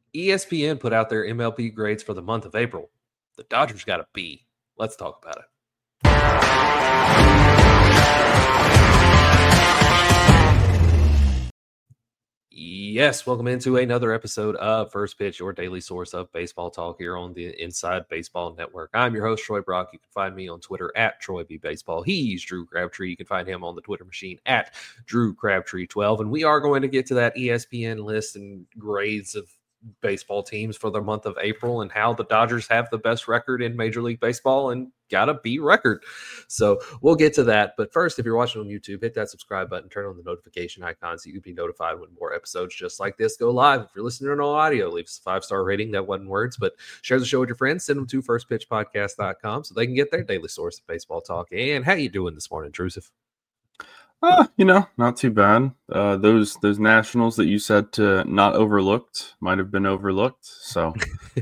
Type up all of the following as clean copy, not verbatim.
ESPN put out their MLB grades for the month of April. The Dodgers got a B. Let's talk about it. Yes, welcome into another episode of First Pitch, your daily source of baseball talk here on the Inside Baseball Network. I'm your host, Troy Brock. You can find me on Twitter at TroyBBaseball. He's Drew Crabtree. You can find him on the Twitter machine at DrewCrabtree12. And we are going to get to that ESPN list and grades of baseball teams for the month of April and how the Dodgers have the best record in Major League Baseball and got a B record. So we'll get to that. But first, if you're watching on YouTube, hit that subscribe button, turn on the notification icon so you can be notified when more episodes just like this go live. If you're listening on audio, leave us a 5-star rating. That wasn't words, but share the show with your friends. Send them to firstpitchpodcast.com so they can get their daily source of baseball talk. And how you doing this morning, Drusif? Not too bad. Those Nationals that you said to not overlooked might have been overlooked. So,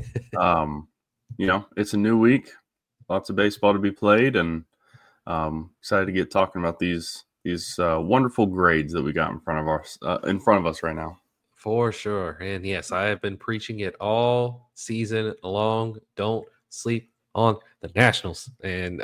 it's a new week, lots of baseball to be played, and excited to get talking about these wonderful grades that we got in front of us right now. For sure. And yes, I have been preaching it all season long. Don't sleep on the Nationals. And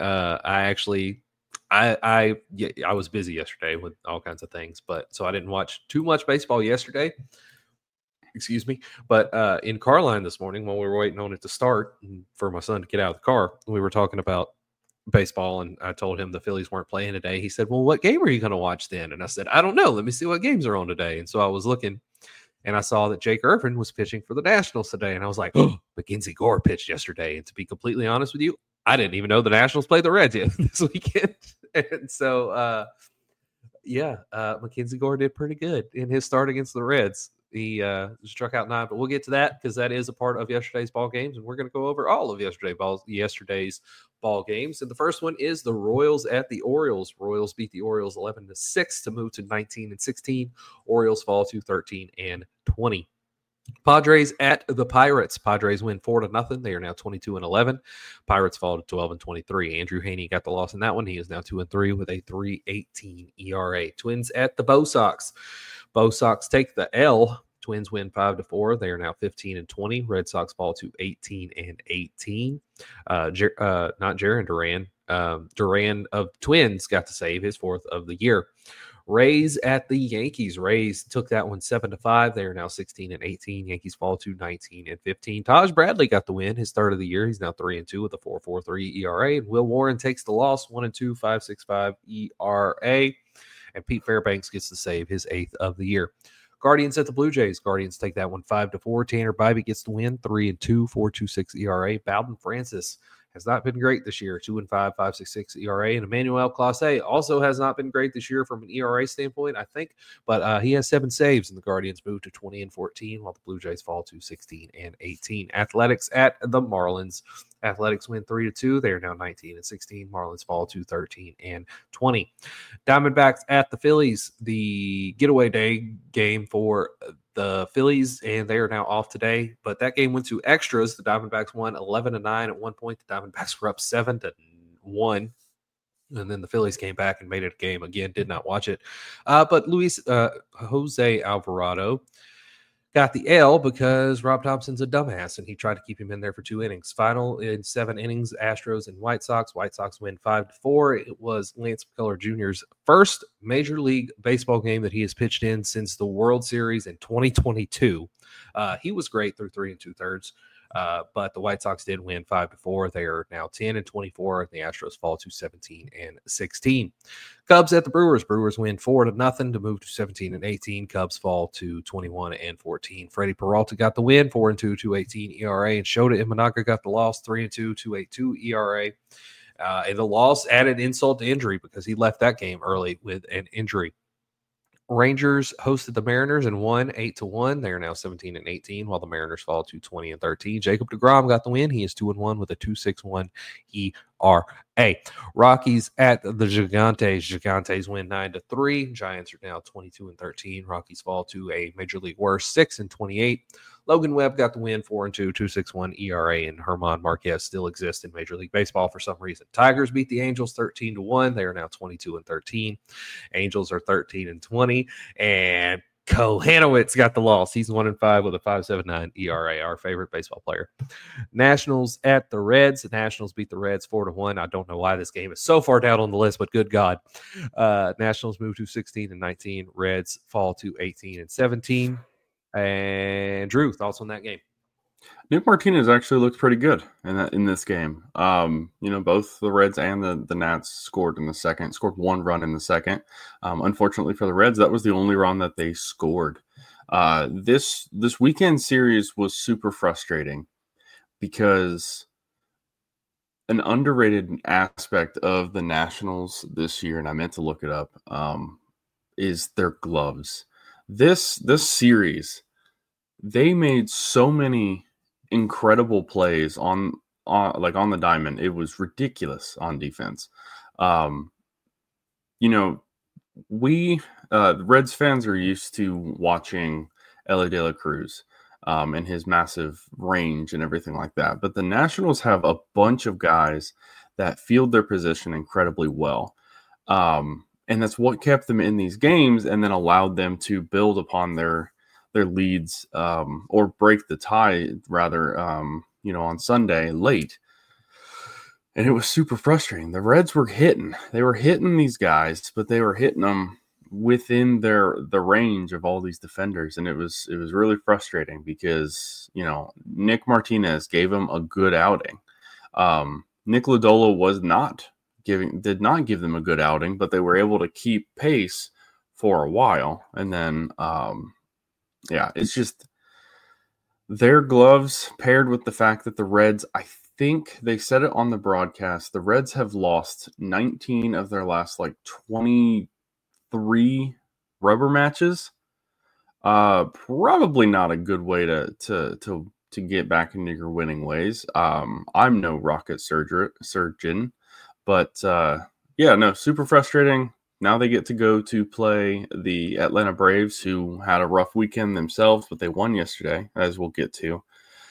I was busy yesterday with all kinds of things, but so I didn't watch too much baseball yesterday. Excuse me. But in Carline this morning, while we were waiting on it to start for my son to get out of the car, we were talking about baseball, and I told him the Phillies weren't playing today. He said, "Well, what game are you going to watch then?" And I said, "I don't know. Let me see what games are on today." And so I was looking, and I saw that Jake Irvin was pitching for the Nationals today, and I was like, "Oh, Mackenzie Gore pitched yesterday." And to be completely honest with you, I didn't even know the Nationals played the Reds yet this weekend. And so, Mackenzie Gore did pretty good in his start against the Reds. He struck out 9, but we'll get to that because that is a part of yesterday's ball games, and we're going to go over all of yesterday's ball games. And the first one is the Royals at the Orioles. Royals beat the Orioles 11-6 to move to 19-16. Orioles fall to 13-20. Padres at the Pirates. Padres win 4-0. They are now 22-11. Pirates fall to 12-23. Andrew Heaney got the loss in that one. He is now 2-3 with a 3.18 ERA. Twins at the Bo Sox. Bo Sox take the L. Twins win 5-4. They are now 15-20. Red Sox fall to 18-18. Not Jarren Duran. Duran of Twins got to save his 4th of the year. Rays at the Yankees. Rays took that one 7-5. They are now 16-18. Yankees fall to 19-15. Taj Bradley got the win, his 3rd of the year. He's now 3-2 with a 4.43 ERA. And Will Warren takes the loss, 1-2, 5.65 ERA. And Pete Fairbanks gets to save his 8th of the year. Guardians at the Blue Jays. Guardians take that one 5-4. Tanner Bybee gets the win, 3-2, 4.26 ERA. Bowden Francis has not been great this year, 2-5, 5.66 ERA. And Emmanuel Clase also has not been great this year from an ERA standpoint, I think. But he has 7 saves, and the Guardians move to 20-14, while the Blue Jays fall to 16-18. Athletics at the Marlins. Athletics win 3-2. They are now 19-16. Marlins fall to 13-20. Diamondbacks at the Phillies. The getaway day game for the Phillies, and they are now off today. But that game went to extras. The Diamondbacks won 11-9 at one point. The Diamondbacks were up 7-1. And then the Phillies came back and made it a game again. Did not watch it. But Jose Alvarado got the L because Rob Thompson's a dumbass, and he tried to keep him in there for 2 innings. Final in 7 innings, Astros and White Sox. White Sox win 5-4. It was Lance McCullers Jr.'s first Major League Baseball game that he has pitched in since the World Series in 2022. He was great through 3 2/3. But the White Sox did win 5-4. They are now 10-24, and the Astros fall to 17-16. Cubs at the Brewers. Brewers win 4-0 to move to 17-18. Cubs fall to 21-14. Freddie Peralta got the win, 4-2, 2.18 ERA, and Shota Imanaga got the loss, 3-2, 2.82 ERA. And the loss added insult to injury because he left that game early with an injury. Rangers hosted the Mariners and won 8-1. They are now 17-18, while the Mariners fall to 20-13. Jacob deGrom got the win. He is 2-1 with a 2.61 ERA. Rockies at the Gigantes. Gigantes win 9-3. Giants are now 22-13. Rockies fall to a major league worst 6-28. Logan Webb got the win, 4-2, 2.61 ERA, and German Marquez still exists in Major League Baseball for some reason. Tigers beat the Angels 13-1. They are now 22-13. Angels are 13-20. And Hanowitz got the loss. He's 1-5 with a 5.79 ERA, our favorite baseball player. Nationals at the Reds. The Nationals beat the Reds 4-1. I don't know why this game is so far down on the list, but good God. Nationals move to 16-19. Reds fall to 18-17. And Drew, thoughts on that game? Nick Martinez actually looked pretty good in this game. Both the Reds and the Nats scored one run in the second. Unfortunately for the Reds, that was the only run that they scored. This weekend series was super frustrating because an underrated aspect of the Nationals this year, and I meant to look it up, is their gloves. This series, they made so many incredible plays on the diamond. It was ridiculous on defense. We Reds fans are used to watching Elly De La Cruz and his massive range and everything like that. But the Nationals have a bunch of guys that field their position incredibly well. And that's what kept them in these games and then allowed them to build upon their leads or break the tie rather, on Sunday late. And it was super frustrating. The Reds were hitting these guys, but they were hitting them within the range of all these defenders. And it was really frustrating because, Nick Martinez gave him a good outing. Nick Lodolo did not give them a good outing, but they were able to keep pace for a while. And then, it's just their gloves paired with the fact that the Reds, I think they said it on the broadcast, the Reds have lost 19 of their last 23 rubber matches. Probably not a good way to get back into your winning ways. I'm no rocket surgeon, but super frustrating. Now they get to go to play the Atlanta Braves, who had a rough weekend themselves, but they won yesterday, as we'll get to.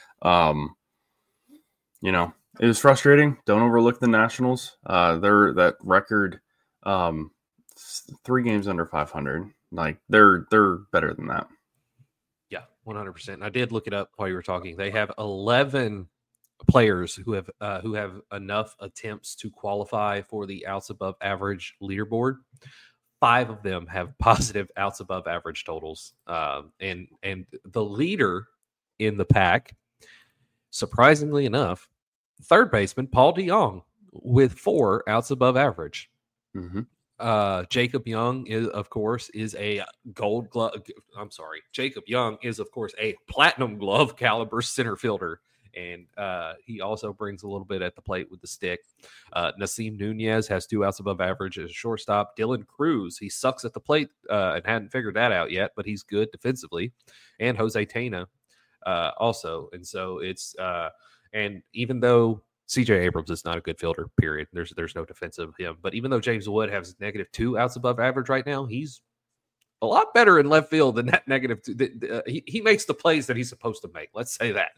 It was frustrating. Don't overlook the Nationals. That record, 3 games under 500. They're better than that. Yeah, 100%. And I did look it up while you were talking. They have 11 players who have enough attempts to qualify for the outs above average leaderboard. 5 of them have positive outs above average totals. And the leader in the pack, surprisingly enough, third baseman Paul DeJong with 4 outs above average. Mm-hmm. Jacob Young is of course a gold glove. I'm sorry. Jacob Young is of course a platinum glove caliber center fielder. And he also brings a little bit at the plate with the stick. Nasim Nunez has 2 outs above average as a shortstop. Dylan Cruz, he sucks at the plate and hadn't figured that out yet, but he's good defensively. And Jose Tena also. And so it's and even though CJ Abrams is not a good fielder, period. There's no defensive of him. But even though James Wood has -2 outs above average right now, he's a lot better in left field than that -2. He makes the plays that he's supposed to make. Let's say that.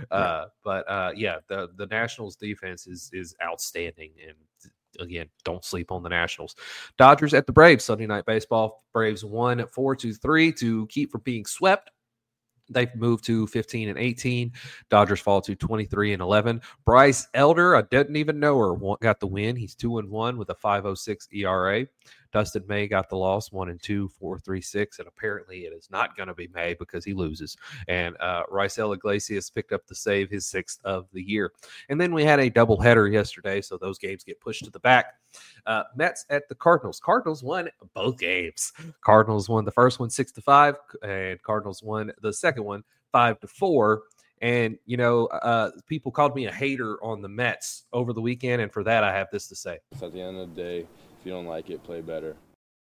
The Nationals defense is outstanding. And again, don't sleep on the Nationals. Dodgers at the Braves, Sunday Night Baseball. Braves won 4-3 to keep from being swept. They've moved to 15-18. Dodgers fall to 23-11. Bryce Elder, I didn't even know her, got the win. He's 2-1 with a 5.06 ERA. Dustin May got the loss, 1-2, 4.36, and apparently it is not going to be May because he loses. And Raisel Iglesias picked up the save, his 6th of the year. And then we had a doubleheader yesterday, so those games get pushed to the back. Mets at the Cardinals. Cardinals won both games. Cardinals won the first one 6-5, and Cardinals won the second one 5-4. And, people called me a hater on the Mets over the weekend, and for that, I have this to say. At the end of the day, if you don't like it, play better.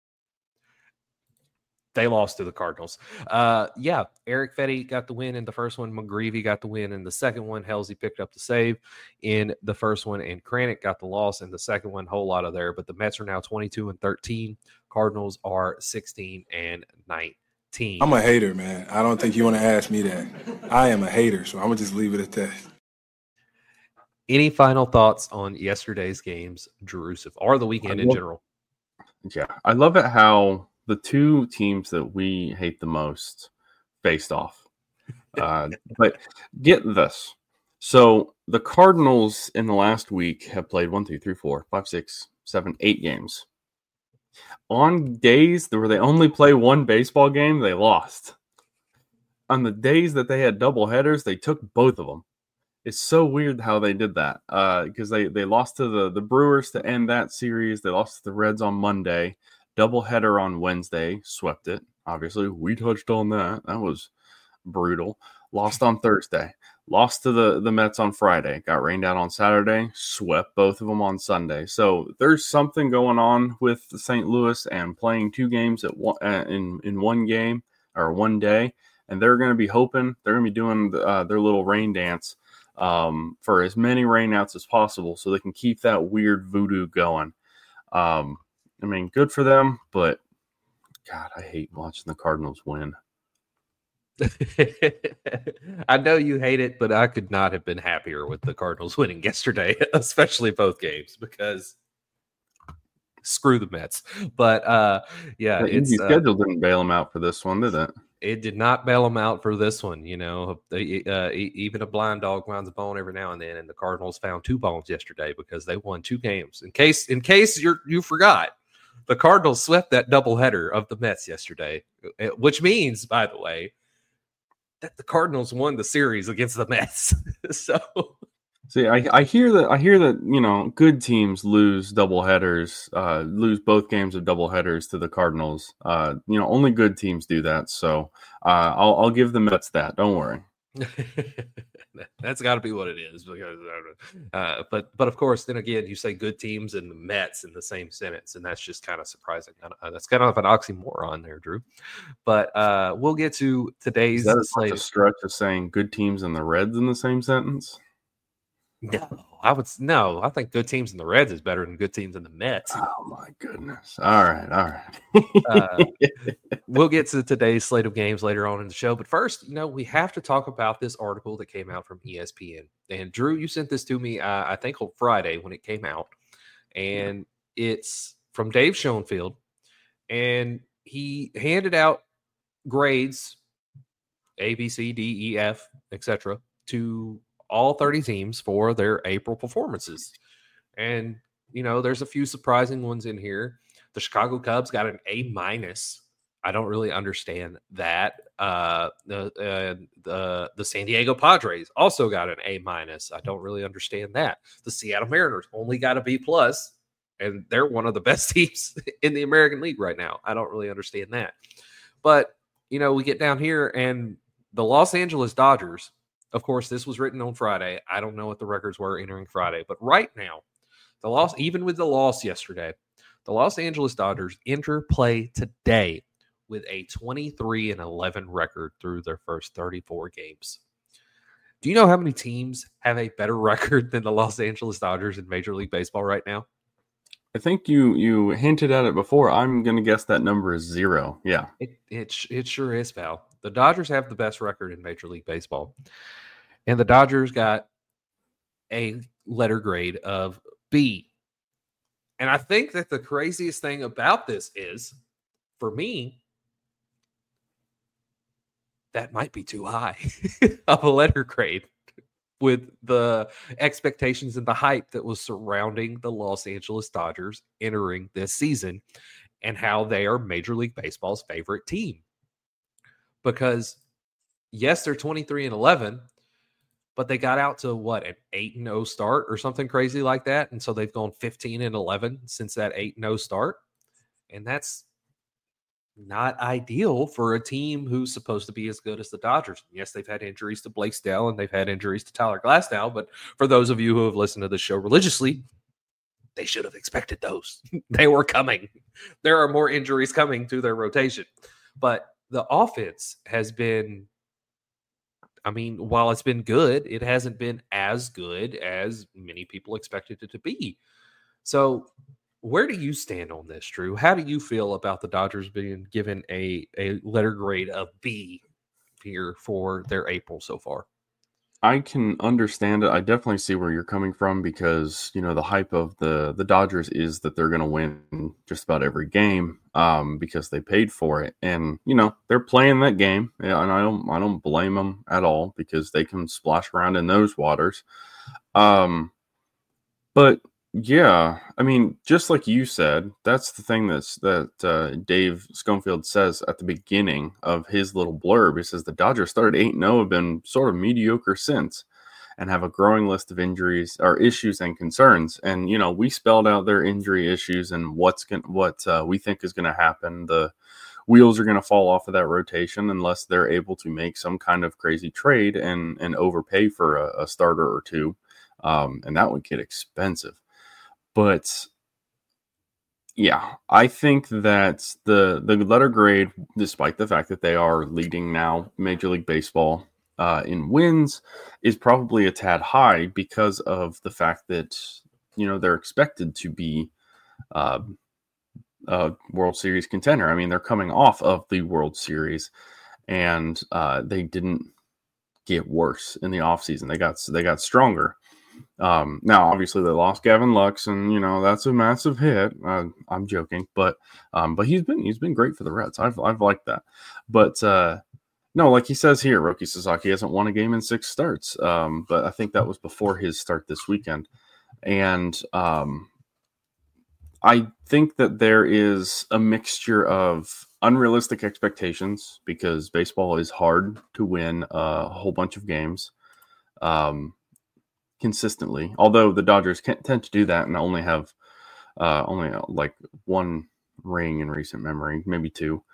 They lost to the Cardinals. Eric Fetty got the win in the first one. McGreevy got the win in the second one. Halsey picked up the save in the first one, and Kranick got the loss in the second one. Whole lot of there, but the Mets are now 22-13. Cardinals are 16-19. I'm a hater, man. I don't think you want to ask me that. I am a hater, so I'm gonna just leave it at that. Any final thoughts on yesterday's games, Drew, or the weekend in general? Yeah, I love it how the two teams that we hate the most faced off. But get this. So the Cardinals in the last week have played 1, 2, 3, 4, 5, 6, 7, 8 games. On days where they only play one baseball game, they lost. On the days that they had double headers, they took both of them. It's so weird how they did that because they lost to the Brewers to end that series. They lost to the Reds on Monday, doubleheader on Wednesday, swept it. Obviously, we touched on that. That was brutal. Lost on Thursday, lost to the Mets on Friday, got rained out on Saturday, swept both of them on Sunday. So there's something going on with St. Louis and playing two games at one, in one game or one day, and they're going to be hoping they're going to be doing their little rain dance for as many rainouts as possible so they can keep that weird voodoo going. I mean, good for them, but God, I hate watching the Cardinals win. I know you hate it, but I could not have been happier with the Cardinals winning yesterday, especially both games, because screw the Mets. But yeah, the easy schedule didn't bail them out for this one, did it? It did not bail them out for this one. You know, even a blind dog finds a bone every now and then, and the Cardinals found 2 bones yesterday because they won 2 games. In case you forgot, the Cardinals swept that doubleheader of the Mets yesterday, which means, by the way, that the Cardinals won the series against the Mets. So, see, I hear that you know, good teams lose doubleheaders, lose both games of doubleheaders to the Cardinals. You know, only good teams do that. So I'll give the Mets that. Don't worry. That's got to be what it is. Because, but of course, then again, you say good teams and the Mets in the same sentence, and that's just kind of surprising. That's kind of an oxymoron there, Drew. But we'll get to today's. Is that a stretch of saying good teams and the Reds in the same sentence? No, I think good teams in the Reds is better than good teams in the Mets. Oh my goodness. All right. We'll get to today's slate of games later on in the show. But first, you know, we have to talk about this article that came out from ESPN. And Drew, you sent this to me, I think on Friday when it came out. And it's from Dave Schoenfield. And he handed out grades, A, B, C, D, E, F, etc., to all 30 teams for their April performances. And, you know, there's a few surprising ones in here. The Chicago Cubs got an A-. I don't really understand that. The San Diego Padres also got an A-. I don't really understand that. The Seattle Mariners only got a B+, and they're one of the best teams in the American League right now. I don't really understand that. But, you know, we get down here, and the Los Angeles Dodgers, of course, this was written on Friday. I don't know what the records were entering Friday, but right now, even with the loss yesterday, the Los Angeles Dodgers enter play today with a 23-11 record through their first 34 games. Do you know how many teams have a better record than the Los Angeles Dodgers in Major League Baseball right now? I think you hinted at it before. I'm going to guess that number is 0. Yeah. It sure is, pal. The Dodgers have the best record in Major League Baseball. And the Dodgers got a letter grade of B. And I think that the craziest thing about this is, for me, that might be too high of a letter grade with the expectations and the hype that was surrounding the Los Angeles Dodgers entering this season and how they are Major League Baseball's favorite team. Because, yes, they're 23-11, but they got out to an 8-0 start or something crazy like that. And so they've gone 15-11 since that 8-0 start. And that's not ideal for a team who's supposed to be as good as the Dodgers. Yes, they've had injuries to Blake Snell and they've had injuries to Tyler Glasnow. But for those of you who have listened to the show religiously, they should have expected those. They were coming. There are more injuries coming to their rotation. But the offense has been, I mean, while it's been good, it hasn't been as good as many people expected it to be. So where do you stand on this, Drew? How do you feel about the Dodgers being given a letter grade of B here for their April so far? I can understand it. I definitely see where you're coming from because, the hype of the Dodgers is that they're going to win just about every game because they paid for it. And, they're playing that game. Yeah, and I don't blame them at all because they can splash around in those waters. But yeah, I mean, just like you said, that's the thing that Dave Schoenfield says at the beginning of his little blurb. He says the Dodgers started 8-0, have been sort of mediocre since, and have a growing list of injuries or issues and concerns. And we spelled out their injury issues and what we think is going to happen. The wheels are going to fall off of that rotation unless they're able to make some kind of crazy trade and overpay for a starter or two. And that would get expensive. But yeah, I think that the letter grade, despite the fact that they are leading now Major League Baseball in wins, is probably a tad high because of the fact that they're expected to be a World Series contender. I mean, they're coming off of the World Series, and they didn't get worse in the offseason. They got stronger. Now, obviously, they lost Gavin Lux, and that's a massive hit. I'm joking, but he's been great for the Reds. I've liked that. But no, like he says here, Roki Sasaki hasn't won a game in 6 starts. But I think that was before his start this weekend, and I think that there is a mixture of unrealistic expectations because baseball is hard to win a whole bunch of games. Consistently, although the Dodgers tend to do that and only have like 1 ring in recent memory, maybe 2.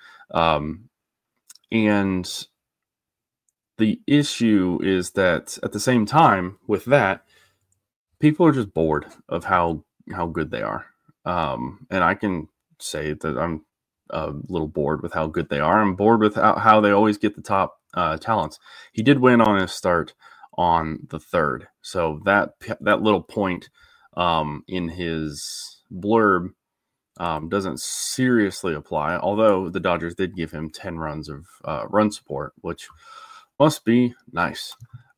And the issue is that at the same time with that, people are just bored of how good they are. And I can say that I'm a little bored with how good they are. I'm bored with how they always get the top talents. He did win on his start on the 3rd. So that little point in his blurb doesn't seriously apply, although the Dodgers did give him 10 runs of run support, which must be nice.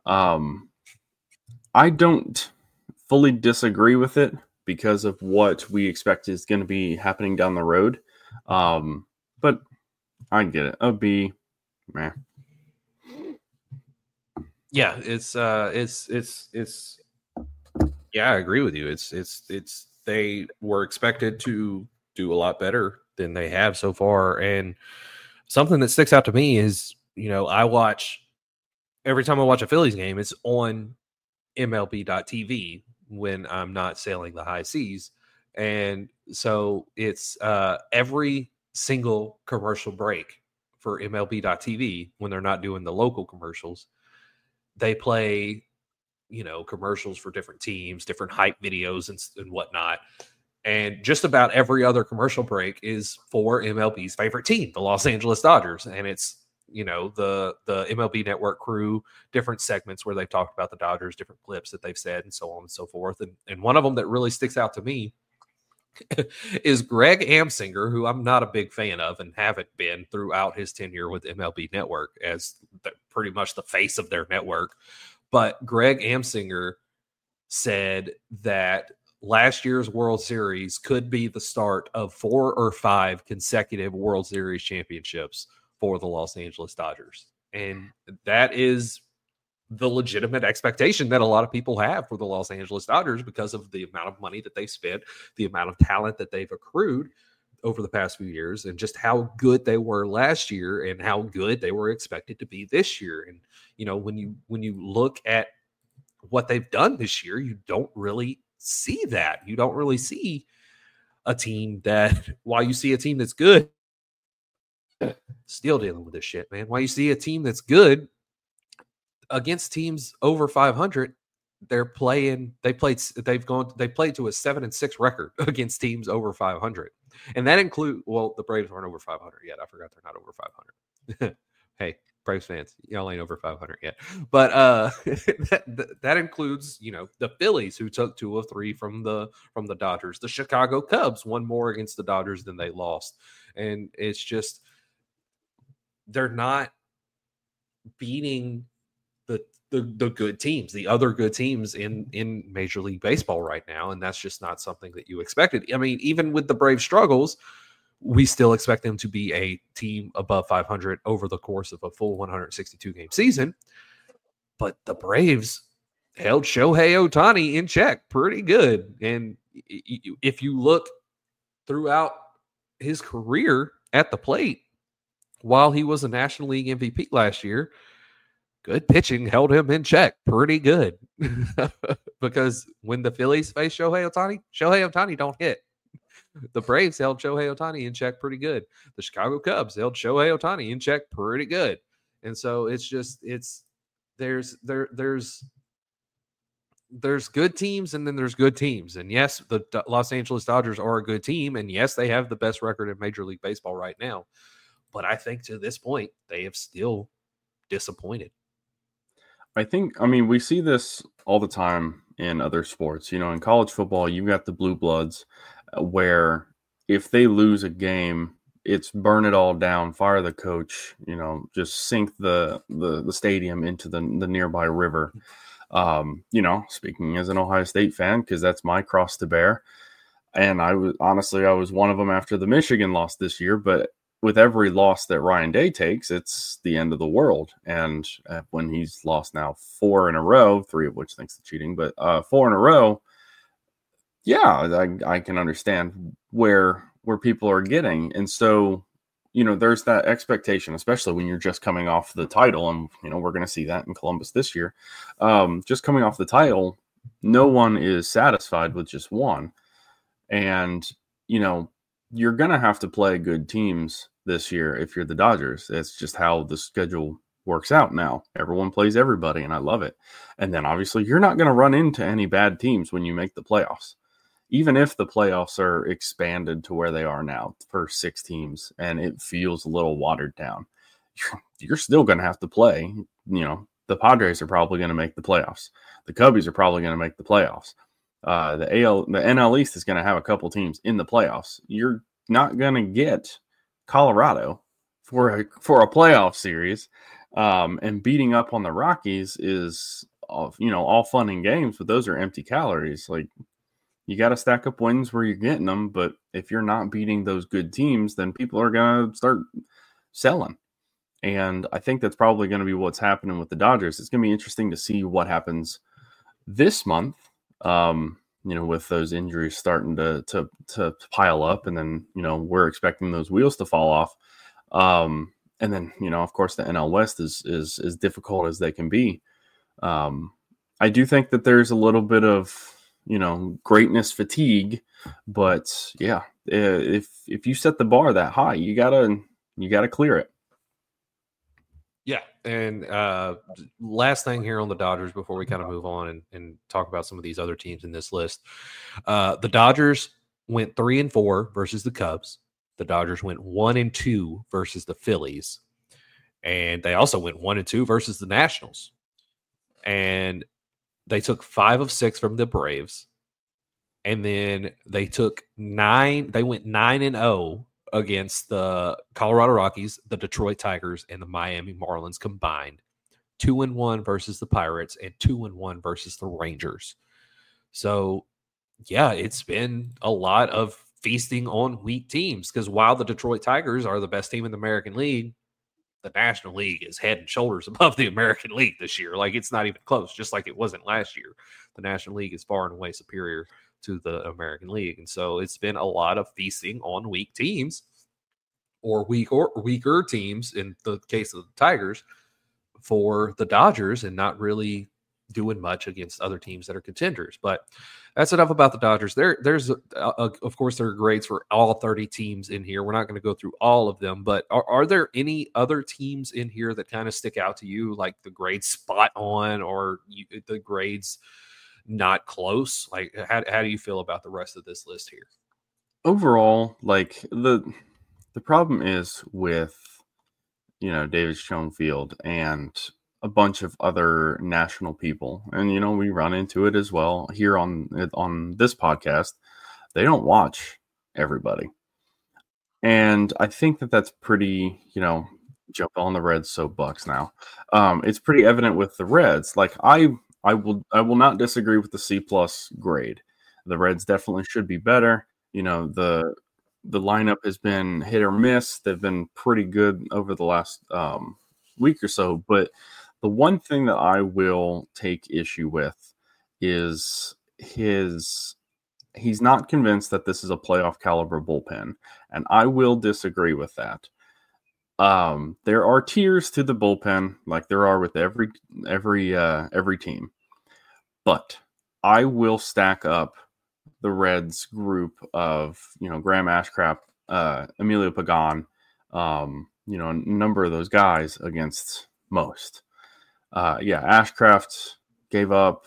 I don't fully disagree with it because of what we expect is going to be happening down the road. But I get it. A B, man. Yeah, it's yeah, I agree with you. It's they were expected to do a lot better than they have so far. And something that sticks out to me is, I watch every time I watch a Phillies game, it's on MLB.TV when I'm not sailing the high seas. And so it's every single commercial break for MLB.TV when they're not doing the local commercials. They play, commercials for different teams, different hype videos and whatnot. And just about every other commercial break is for MLB's favorite team, the Los Angeles Dodgers. And it's, the MLB Network crew, different segments where they've talked about the Dodgers, different clips that they've said and so on and so forth. And one of them that really sticks out to me is Greg Amsinger, who I'm not a big fan of and haven't been throughout his tenure with MLB Network as pretty much the face of their network. But Greg Amsinger said that last year's World Series could be the start of 4 or 5 consecutive World Series championships for the Los Angeles Dodgers. And that is the legitimate expectation that a lot of people have for the Los Angeles Dodgers because of the amount of money that they've spent, the amount of talent that they've accrued over the past few years, and just how good they were last year and how good they were expected to be this year. And, when you look at what they've done this year, you don't really see that. You don't really see a team that, while you see a team that's good, still dealing with this shit, man. While you see a team that's good against teams over 500, they played to a 7-6 record against teams over 500. And that include, the Braves aren't over 500 yet. I forgot they're not over 500. Hey, Braves fans, y'all ain't over 500 yet. But that includes, the Phillies, who took 2 of 3 from the Dodgers. The Chicago Cubs won more against the Dodgers than they lost. And it's just, they're not beating the good teams, the other good teams in Major League Baseball right now, and that's just not something that you expected. I mean, even with the Braves' struggles, we still expect them to be a team above 500 over the course of a full 162 game season. But the Braves held Shohei Ohtani in check pretty good, and if you look throughout his career at the plate, while he was a National League MVP last year, good pitching held him in check pretty good. Because when the Phillies face Shohei Ohtani don't hit. The Braves held Shohei Ohtani in check pretty good. The Chicago Cubs held Shohei Ohtani in check pretty good. And so there's good teams and then there's good teams. And yes, the Los Angeles Dodgers are a good team. And yes, they have the best record in Major League Baseball right now. But I think to this point, they have still disappointed. I mean, we see this all the time in other sports. In college football, you've got the blue bloods where if they lose a game, it's burn it all down, fire the coach, just sink the stadium into the nearby river. Speaking as an Ohio State fan, because that's my cross to bear. And I was one of them after the Michigan loss this year, but with every loss that Ryan Day takes, it's the end of the world. And when he's lost now 4 in a row, 3 of which thanks to cheating, but 4 in a row, yeah, I can understand where people are getting. And so, there's that expectation, especially when you're just coming off the title. And, we're going to see that in Columbus this year. Just coming off the title, no one is satisfied with just one. And, you're going to have to play good teams this year if you're the Dodgers. It's just how the schedule works out now. Everyone plays everybody, and I love it. And then, obviously, you're not going to run into any bad teams when you make the playoffs. Even if the playoffs are expanded to where they are now for 6 teams and it feels a little watered down, you're still going to have to play. The Padres are probably going to make the playoffs. The Cubbies are probably going to make the playoffs. The NL East is going to have a couple teams in the playoffs. You're not going to get Colorado for a playoff series. And beating up on the Rockies is, all fun and games, but those are empty calories. Like, you got to stack up wins where you're getting them. But if you're not beating those good teams, then people are going to start selling. And I think that's probably going to be what's happening with the Dodgers. It's going to be interesting to see what happens this month, with those injuries starting to pile up. And then, we're expecting those wheels to fall off. And then, of course, the NL West is as difficult as they can be. I do think that there's a little bit of, greatness fatigue, but yeah, if you set the bar that high, you gotta clear it. Yeah. And last thing here on the Dodgers before we kind of move on and talk about some of these other teams in this list. The Dodgers went 3-4 versus the Cubs. The Dodgers went 1-2 versus the Phillies. And they also went 1-2 versus the Nationals. And they took 5 of 6 from the Braves. And then they went 9-0 against the Colorado Rockies, the Detroit Tigers, and the Miami Marlins combined. 2-1 versus the Pirates and 2-1 versus the Rangers. So, yeah, it's been a lot of feasting on weak teams, because while the Detroit Tigers are the best team in the American League, the National League is head and shoulders above the American League this year. Like, it's not even close, just like it wasn't last year. The National League is far and away superior to the American League. And so it's been a lot of feasting on weak teams or weaker teams in the case of the Tigers for the Dodgers, and not really doing much against other teams that are contenders. But that's enough about the Dodgers. There's of course, there are grades for all 30 teams in here. We're not going to go through all of them, but are there any other teams in here that kind of stick out to you, like the grades spot on or the grades not close? Like, how do you feel about the rest of this list here? Overall, like the problem is with, David Schoenfield and a bunch of other national people. And, we run into it as well here on this podcast. They don't watch everybody. And I think that that's pretty, jump on the Reds soapbox now. It's pretty evident with the Reds. Like I will not disagree with the C+ grade. The Reds definitely should be better. You know, the lineup has been hit or miss. They've been pretty good over the last week or so. But the one thing that I will take issue with is he's not convinced that this is a playoff caliber bullpen, and I will disagree with that. There are tiers to the bullpen, like there are with every team, but I will stack up the Reds group of, Graham Ashcraft, Emilio Pagan, a number of those guys against most. Ashcraft gave up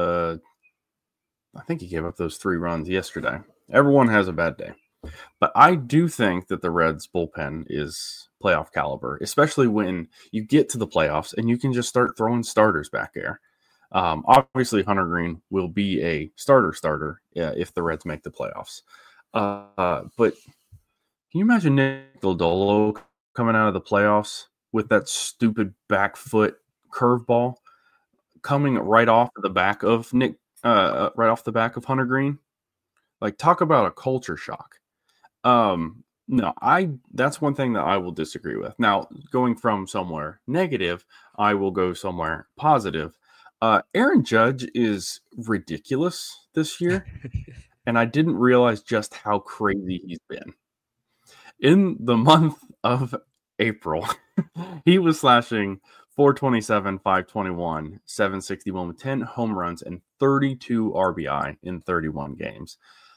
I think he gave up those 3 runs yesterday. Everyone has a bad day. But I do think that the Reds bullpen is playoff caliber, especially when you get to the playoffs and you can just start throwing starters back there. Obviously, Hunter Green will be a starter if the Reds make the playoffs. But can you imagine Nick Lodolo coming out of the playoffs with that stupid back foot curveball coming right off the back of Hunter Green? Like, talk about a culture shock. No, that's one thing that I will disagree with. Now, going from somewhere negative, I will go somewhere positive. Aaron Judge is ridiculous this year, and I didn't realize just how crazy he's been. In the month of April, he was slashing 427, 521, 761 with 10 home runs and 32 RBI in 31 games.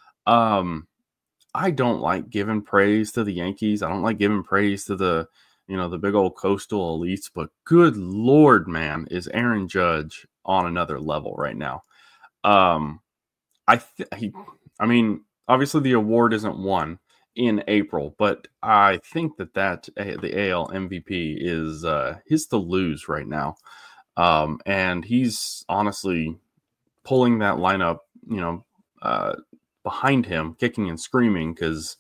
I don't like giving praise to the Yankees. I don't like giving praise to the big old coastal elites, but good Lord, man, is Aaron Judge on another level right now. Obviously the award isn't won in April, but I think that the AL MVP is his to lose right now. And he's honestly pulling that lineup, behind him, kicking and screaming, because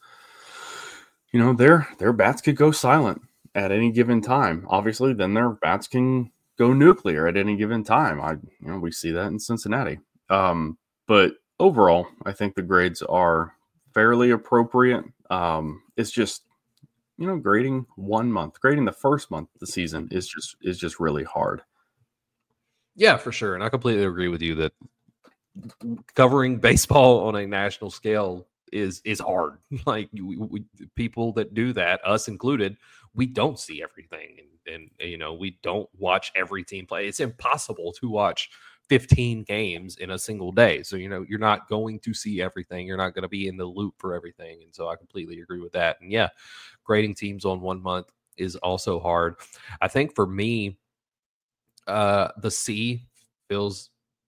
their bats could go silent at any given time. Obviously, then their bats can go nuclear at any given time. We see that in Cincinnati. But overall, I think the grades are fairly appropriate. It's just grading 1 month, grading the first month of the season is just really hard. Yeah, for sure, and I completely agree with you that covering baseball on a national scale is hard. Like we people that do that, us included, we don't see everything, and we don't watch every team play. It's impossible to watch 15 games in a single day. So you're not going to see everything. You're not going to be in the loop for everything. And so I completely agree with that. And yeah, grading teams on 1 month is also hard. I think for me, the C feels,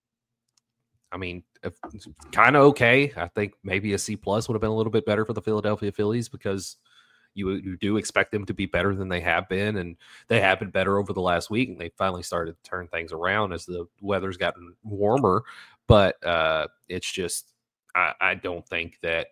kind of okay. I think maybe a C+ would have been a little bit better for the Philadelphia Phillies, because you do expect them to be better than they have been, and they have been better over the last week, and they finally started to turn things around as the weather's gotten warmer. But it's just, I don't think that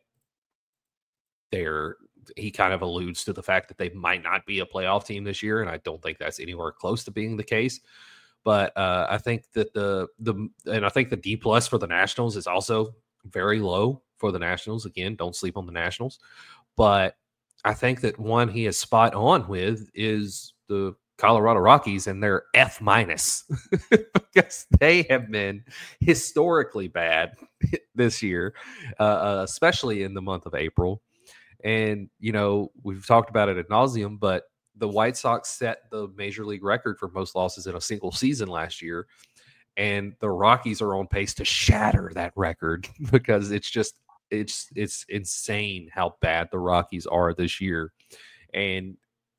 he kind of alludes to the fact that they might not be a playoff team this year, and I don't think that's anywhere close to being the case. But I think that I think the D+ for the Nationals is also very low for the Nationals. Again, don't sleep on the Nationals. But I think that one he is spot on with is the Colorado Rockies and their F-, because they have been historically bad this year, especially in the month of April. And, we've talked about it ad nauseum, but the White Sox set the major league record for most losses in a single season last year. And the Rockies are on pace to shatter that record, because it's insane how bad the Rockies are this year. And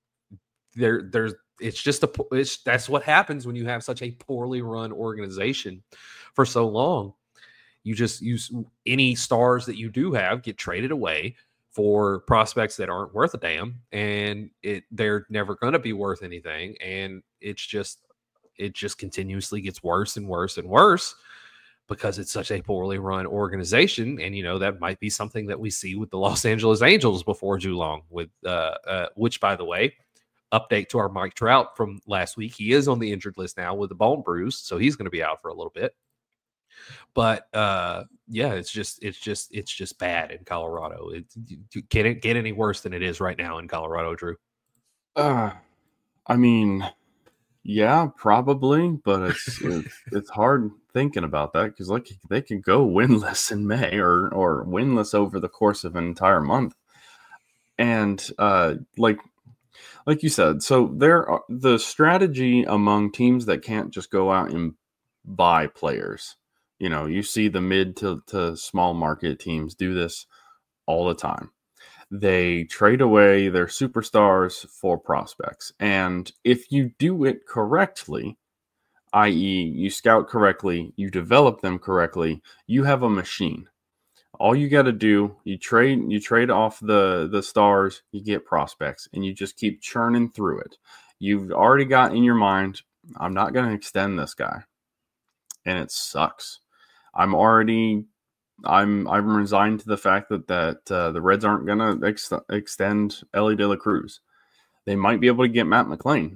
that's what happens when you have such a poorly run organization for so long. You just use any stars that you do have get traded away for prospects that aren't worth a damn, and they're never going to be worth anything. And it just continuously gets worse and worse and worse, because it's such a poorly run organization. And, that might be something that we see with the Los Angeles Angels before too long, with which, by the way, update to our Mike Trout from last week. He is on the injured list now with a bone bruise, so he's going to be out for a little bit. But yeah, it's just bad in Colorado. Can it get any worse than it is right now in Colorado, Drew? I mean, yeah, probably, but it's hard thinking about that because like they could go winless in May or winless over the course of an entire month, and like you said, so the strategy among teams that can't just go out and buy players. You know, you see the mid to small market teams do this all the time. They trade away their superstars for prospects. And if you do it correctly, i.e., you scout correctly, you develop them correctly, you have a machine. All you got to do, you trade off the stars, you get prospects, and you just keep churning through it. You've already got in your mind, I'm not going to extend this guy. And it sucks. I'm resigned to the fact that the Reds aren't going to extend Elly De La Cruz. They might be able to get Matt McLain,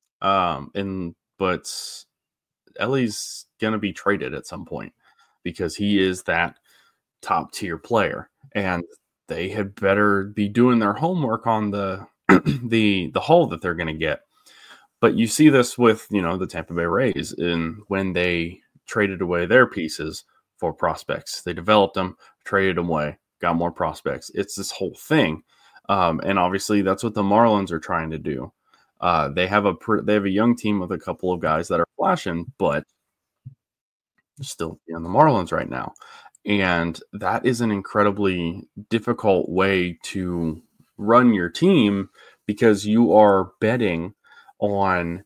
but Ellie's going to be traded at some point because he is that top tier player, and they had better be doing their homework on the the haul that they're going to get. But you see this with the Tampa Bay Rays, and when they traded away their pieces for prospects. They developed them, traded them away, got more prospects. It's this whole thing. And obviously that's what the Marlins are trying to do. They have a young team with a couple of guys that are flashing, but still on the Marlins right now. And that is an incredibly difficult way to run your team because you are betting on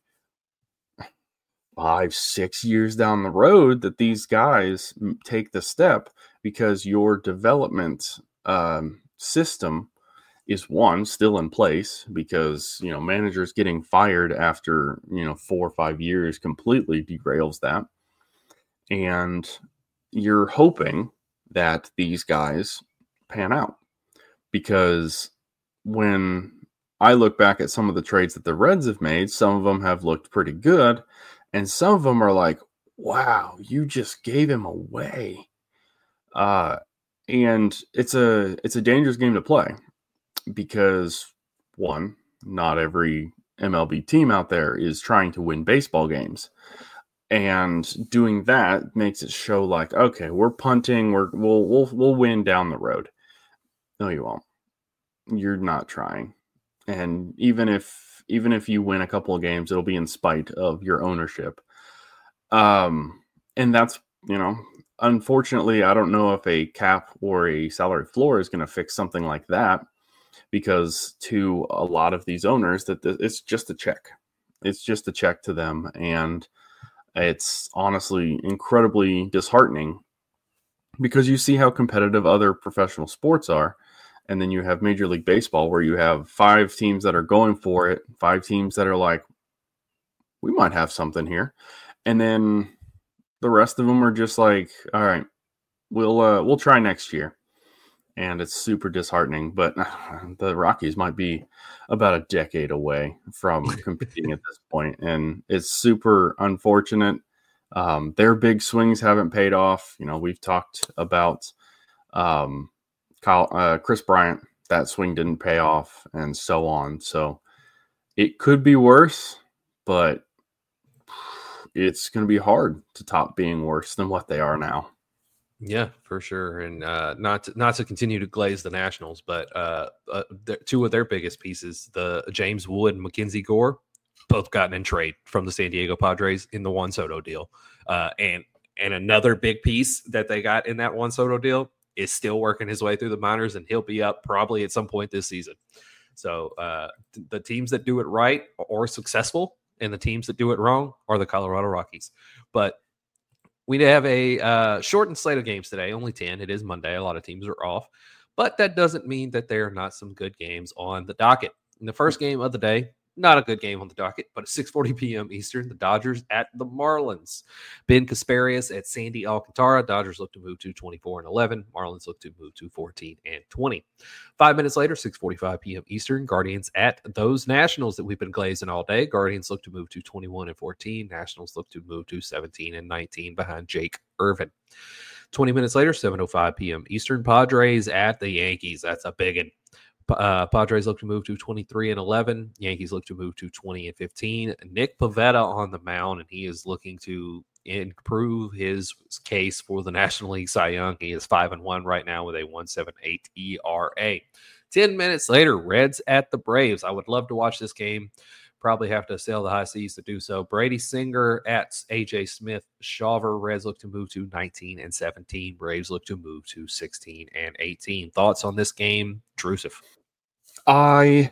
5-6 years down the road that these guys take the step because your development system is still in place because managers getting fired after 4 or 5 years completely derails that, and you're hoping that these guys pan out because when I look back at some of the trades that the Reds have made, some of them have looked pretty good. And some of them are like, wow, you just gave him away. And it's a dangerous game to play because, one, not every MLB team out there is trying to win baseball games. And doing that makes it show like, okay, we're punting, we'll win down the road. No, you won't. You're not trying. And even if you win a couple of games, it'll be in spite of your ownership. And that's, unfortunately, I don't know if a cap or a salary floor is going to fix something like that because to a lot of these owners it's just a check. It's just a check to them. And it's honestly incredibly disheartening because you see how competitive other professional sports are. And then you have Major League Baseball where you have 5 teams that are going for it, 5 teams that are like, we might have something here. And then the rest of them are just like, all right, we'll try next year. And it's super disheartening. But the Rockies might be about a decade away from competing at this point. And it's super unfortunate. Their big swings haven't paid off. We've talked about Chris Bryant, that swing didn't pay off, and so on. So it could be worse, but it's going to be hard to top being worse than what they are now. Yeah, for sure. And not to continue to glaze the Nationals, but 2 of their biggest pieces, the James Wood and Mackenzie Gore, both gotten in trade from the San Diego Padres in the Juan Soto deal. And another big piece that they got in that Juan Soto deal is still working his way through the minors, and he'll be up probably at some point this season. So the teams that do it right are successful, and the teams that do it wrong are the Colorado Rockies. But we have a shortened slate of games today, only 10. It is Monday. A lot of teams are off. But that doesn't mean that there are not some good games on the docket. And the first game of the day Not a good game on the docket, but at 6:40 p.m. Eastern, the Dodgers at the Marlins. Ben Kasparius at Sandy Alcantara. Dodgers look to move to 24-11. Marlins look to move to 14-20. 5 minutes later, 6:45 p.m. Eastern, Guardians at those Nationals that we've been glazing all day. Guardians look to move to 21-14. Nationals look to move to 17-19 behind Jake Irvin. 20 minutes later, 7:05 p.m. Eastern, Padres at the Yankees. That's a big one. Padres look to move to 23-11. Yankees look to move to 20-15. Nick Pivetta on the mound, and he is looking to improve his case for the National League Cy Young. He is 5-1 right now with a 1.78 ERA. 10 minutes later, Reds at the Braves. I would love to watch this game. Probably have to sail the high seas to do so. Brady Singer at AJ Smith Shawver. Reds look to move to 19-17. Braves look to move to 16-18. Thoughts on this game, Drusiff? I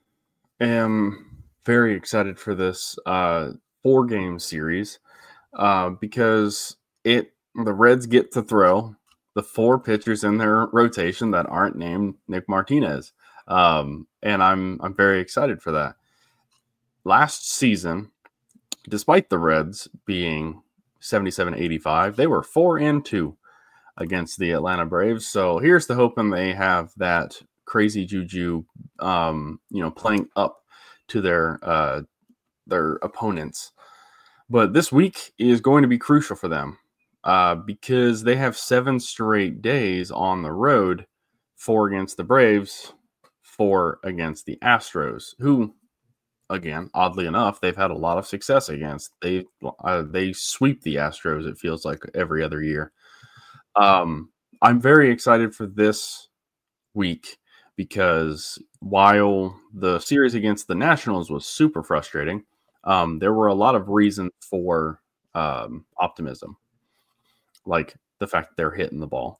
am very excited for this 4-game series because the Reds get to throw the 4 pitchers in their rotation that aren't named Nick Martinez, and I'm very excited for that. Last season, despite the Reds being 77-85, they were 4-2 against the Atlanta Braves. So here's the hoping they have that crazy juju, playing up to their opponents. But this week is going to be crucial for them because they have 7 straight days on the road, 4 against the Braves, 4 against the Astros, who, again, oddly enough, they've had a lot of success against. They sweep the Astros, it feels like, every other year. I'm very excited for this week because while the series against the Nationals was super frustrating, there were a lot of reasons for optimism, like the fact that they're hitting the ball.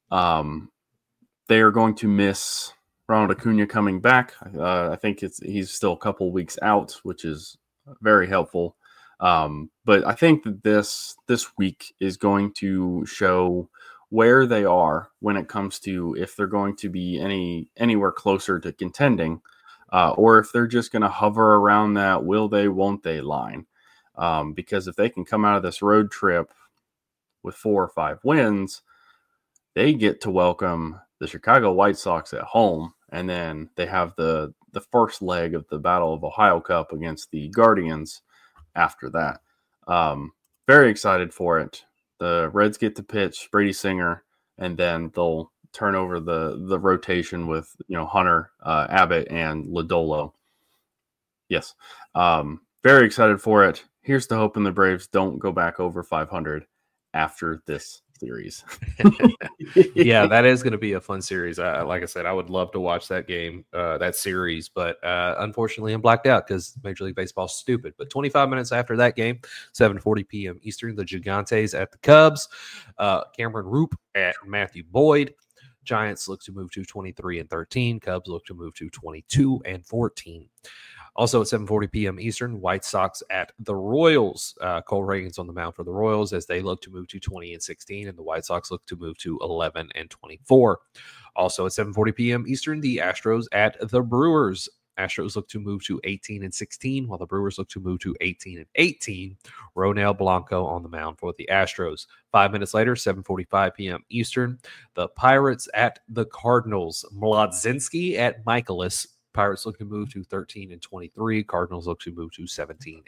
They are going to miss Ronald Acuna coming back. I think he's still a couple weeks out, which is very helpful. But I think that this week is going to show where they are when it comes to if they're going to be anywhere closer to contending, or if they're just going to hover around that will they, won't they line. Because if they can come out of this road trip with 4 or 5 wins, they get to welcome the Chicago White Sox at home. And then they have the first leg of the Battle of Ohio Cup against the Guardians after that. Very excited for it. The Reds get to pitch Brady Singer, and then they'll turn over the rotation with Hunter, Abbott, and Lodolo. Yes. Very excited for it. Here's the hope, and the Braves don't go back over 500 after this series. Yeah, that is going to be a fun series. Like I said, I would love to watch that game, that series, but unfortunately I'm blacked out because Major League Baseball is stupid. But 25 minutes after that game, 7:40 p.m. Eastern, the Gigantes at the Cubs. Cameron Roop at Matthew Boyd. Giants look to move to 23-13. Cubs look to move to 22-14. Also at 7:40 p.m. Eastern, White Sox at the Royals. Cole Reagan's on the mound for the Royals as they look to move to 20-16, and the White Sox look to move to 11-24. Also at 7:40 p.m. Eastern, the Astros at the Brewers. Astros look to move to 18-16, while the Brewers look to move to 18-18. Ronel Blanco on the mound for the Astros. 5 minutes later, 7:45 p.m. Eastern, the Pirates at the Cardinals. Mlodzinski at Michaelis. Pirates look to move to 13-23. Cardinals look to move to 17-19.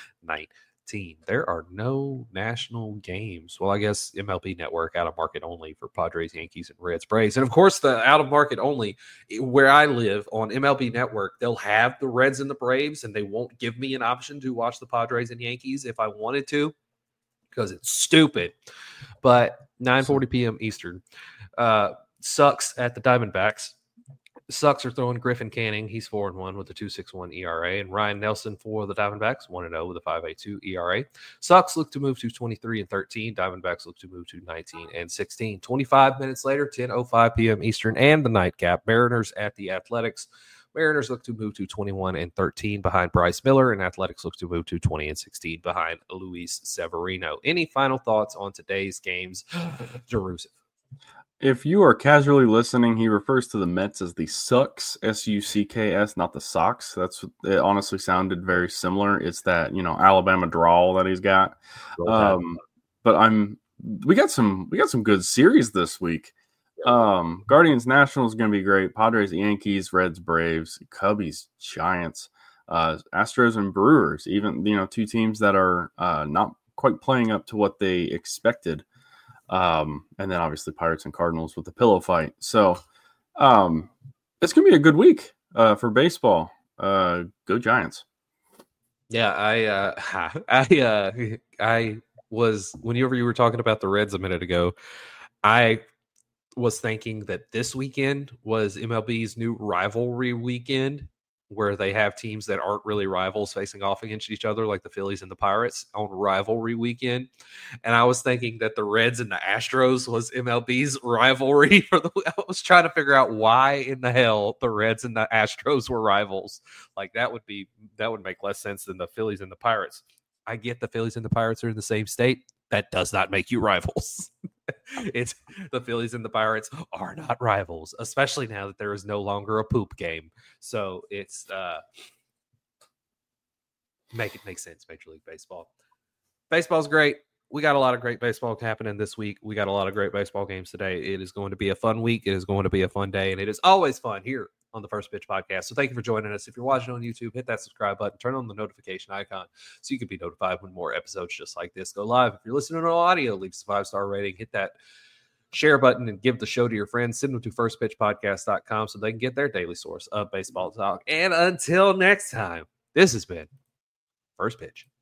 There are no national games. Well, I guess MLB Network out of market only for Padres, Yankees, and Reds, Braves. And of course, the out of market only where I live on MLB Network, they'll have the Reds and the Braves, and they won't give me an option to watch the Padres and Yankees if I wanted to because it's stupid. But 9:40 p.m. Eastern, Sucks at the Diamondbacks. Sucks are throwing Griffin Canning. He's 4-1 with a 2.61 ERA. And Ryan Nelson for the Diamondbacks, 1-0 with a 5.82 ERA. Sucks look to move to 23-13. Diamondbacks look to move to 19-16. 25 minutes later, 10:05 p.m. Eastern and the nightcap. Mariners at the Athletics. Mariners look to move to 21-13 behind Bryce Miller, and Athletics look to move to 20-16 behind Luis Severino. Any final thoughts on today's games, Jerusalem? If you are casually listening, he refers to the Mets as the Sucks, S-U-C-K-S, not the Sox. It honestly sounded very similar. It's that, Alabama drawl that he's got. But we got some good series this week. Guardians Nationals is going to be great. Padres Yankees, Reds Braves, Cubbies Giants, Astros and Brewers, even, two teams that are not quite playing up to what they expected. And then obviously Pirates and Cardinals with the pillow fight. So it's going to be a good week for baseball. Go Giants. Yeah, I was, whenever you were talking about the Reds a minute ago, I was thinking that this weekend was MLB's new rivalry weekend, where they have teams that aren't really rivals facing off against each other, like the Phillies and the Pirates on rivalry weekend. And I was thinking that the Reds and the Astros was MLB's rivalry. I was trying to figure out why in the hell the Reds and the Astros were rivals. Like that would make less sense than the Phillies and the Pirates. I get the Phillies and the Pirates are in the same state. That does not make you rivals. It's the Phillies and the Pirates are not rivals, especially now that there is no longer a poop game. So it's make it make sense. Major League Baseball. Baseball's great. We got a lot of great baseball happening this week. We got a lot of great baseball games today. It is going to be a fun week. It is going to be a fun day, and it is always fun here on the First Pitch Podcast. So thank you for joining us. If you're watching on YouTube, hit that subscribe button, turn on the notification icon so you can be notified when more episodes just like this go live. If you're listening on audio, leave us a 5-star rating, hit that share button, and give the show to your friends. Send them to firstpitchpodcast.com so they can get their daily source of baseball talk. And until next time, this has been First Pitch.